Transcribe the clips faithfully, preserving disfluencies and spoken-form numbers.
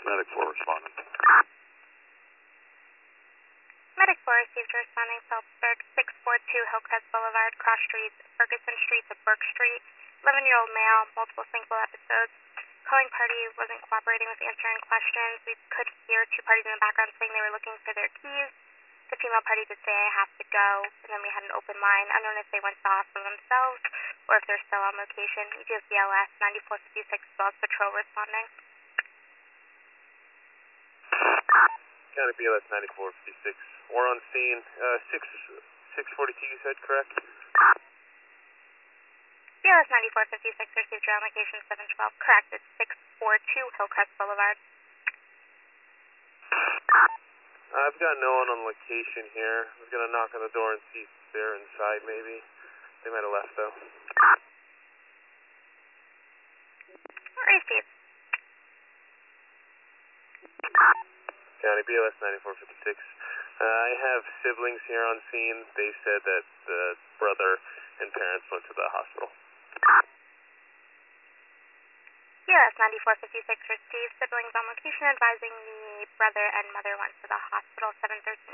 Medic four responding. Medic four received a responding Phelpsburg, six forty-two Hillcrest Boulevard, cross streets, Ferguson Street to Burke Street, eleven-year-old male, multiple single episodes. Calling party wasn't cooperating with answering questions. We could hear two parties in the background saying they were looking for their keys. The female party did say, I have to go, and then we had an open line. I don't know if they went to the hospital themselves or if they're still on location. We do have B L S ninety-four fifty-six Wells Patrol responding. County B L S ninety-four fifty-six. We're on scene. Uh, six six forty-two. You said correct? B L S ninety-four fifty-six received your on location seven twelve. Correct. It's six forty-two Hillcrest Boulevard. I've got no one on location here. I was gonna knock on the door and see if they're inside. Maybe they might have left though. Received. County B L S ninety-four fifty-six. Uh, I have siblings here on scene. They said that the brother and parents went to the hospital. B L S ninety-four fifty-six received. Siblings on location advising the brother and mother went to the hospital, seven thirteen.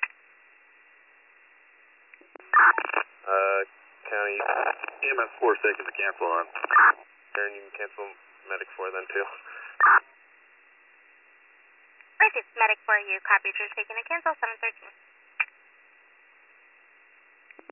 Uh, County E M S four taking the cancel on. Aaron, you can cancel Medic four then too. Received. Medic for you. Copy. You're taking a cancel, seven thirteen.